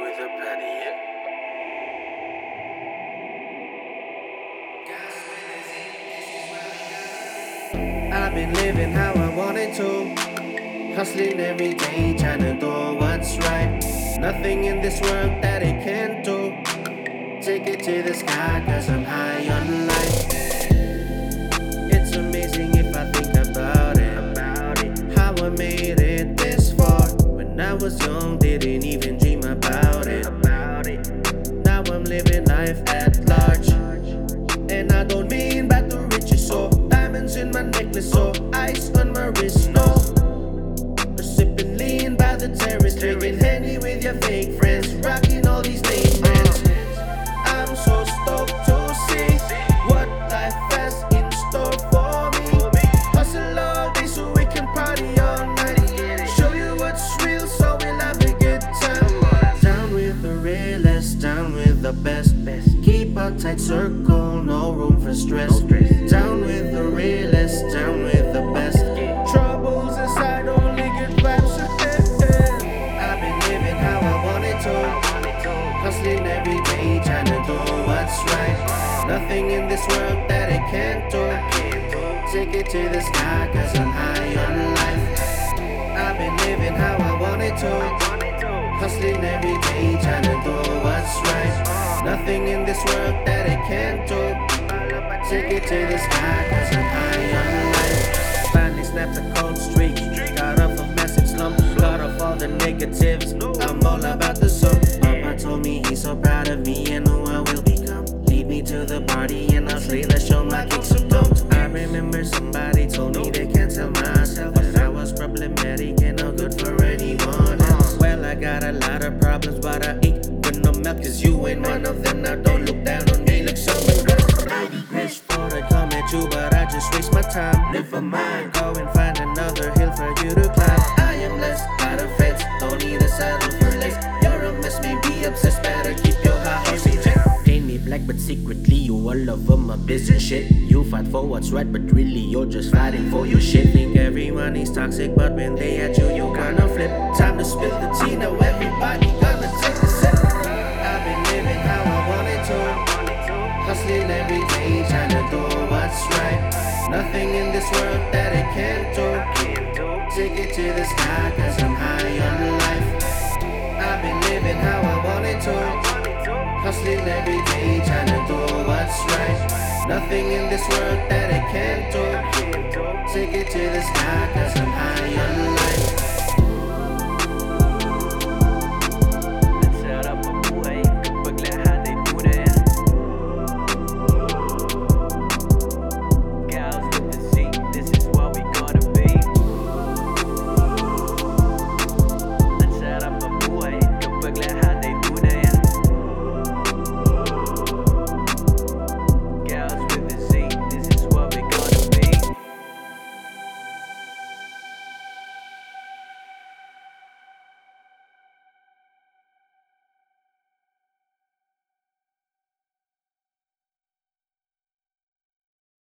with a penny, yeah. I've been living how I wanted to, hustling every day, trying to do what's right. Nothing in this world that it can't do. Take it to the sky, cause I'm high on life. It's amazing if I think about it, how I made it this far. When I was young, didn't even dream about it. Now I'm living life at large, and I don't mean by the riches, so diamonds in my necklace, so ice on my wrist, no. Or sipping lean by the terrace, drinking Henny with your fake friends, rocking all these name brands. I'm so stoked to see what life has in store for me. Hustle all day so we can party all night. Show you what's real so we'll have a good time. Down with the realest, down with the best. Keep a tight circle, no room for stress. Down with the realest, down with the best. Troubles aside, only good vibes ahead. I've been living how I wanted to, hustling every day, trying to do what's right. Nothing in this world that it can't do. Take it to the sky, cause I'm high on life. I've been living how I wanted to, hustling every day, trying to do what's right. Nothing in this world that it can't do. Take it to the sky, cause I'm high on life. Finally snapped a cold streak, got off a massive slump, got off all the negatives. I'm all about the sun. Papa told me he's so proud of me and who I will become. Lead me to the party and I'll slay, let's show my kicks some tones. I remember somebody told me they can't tell myself that I was problematic and no good for anyone else. Well, I got a lot of problems, but I ain't with no milk, cause you ain't one of them. Now don't look down on me like someone else. Wish for to come at you, but I just waste my time. Live for mine, go and find another hill for you to climb. I am less by the fence, don't need a saddle for less. You're a mess, maybe obsessed, better keep your high horse in check. Paint me black, but secretly you all over my business shit. You fight for what's right, but really you're just fighting for your shit. Think everyone is toxic, but when they at you, you gonna flip. Time to spill the tea, now everybody gonna take a sip. I've been living how I wanted to, hustling every day, trying to do what's right. Nothing in this world that it can't do. Take it to the sky, cause I'm high on life. I've been living how I wanted to, hustling every day, trying to do what's right. Nothing in this world that it can't do. Take it to the sky, cause I'm